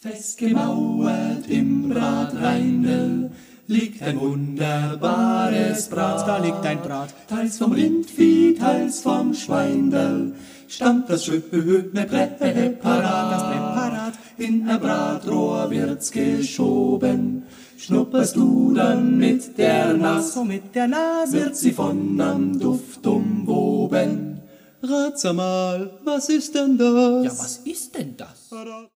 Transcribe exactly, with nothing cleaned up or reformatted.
Festgemauert im Bratreindl liegt ein wunderbares Brat. Da liegt ein Brat, teils vom Rindvieh, teils vom Schweindl, stammt das schöne Präparat. das Präparat. In ein Bratrohr wird's geschoben, schnupperst du dann mit der Nase, so mit der Nase, wird sie von am Duft umwoben. Rat's mal, was ist denn das? Ja, was ist denn das?